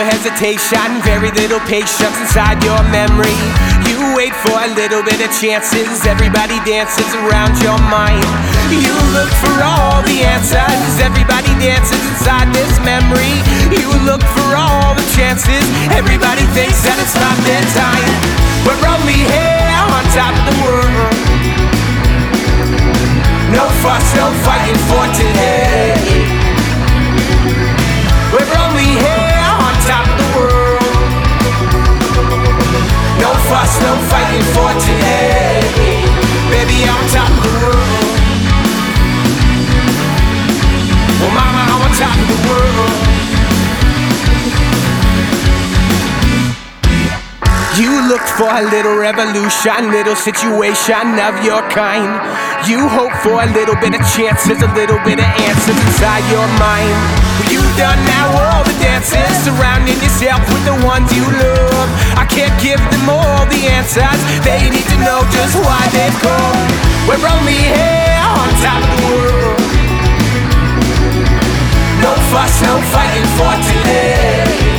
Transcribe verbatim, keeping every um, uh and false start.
hesitation, very little patience inside your memory. You wait for a little bit of chances, everybody dances around your mind. You look for all the answers, everybody dances inside this memory. You look for all the chances, everybody thinks that it's not their time. We're only here on top of the world. No fuss, no fighting for today. We're only here on top of the world. No fuss, no fighting for today. Baby, I'm on top of the world. Well, mama, I'm on top of the world. You look for a little revolution, little situation of your kind. You hope for a little bit of chances, a little bit of answers inside your mind. You've done now all the dances, surrounding yourself with the ones you love. I can't give them all the answers, they need to know just why they've come. We're only here on top of the world. No fuss, no fighting for today.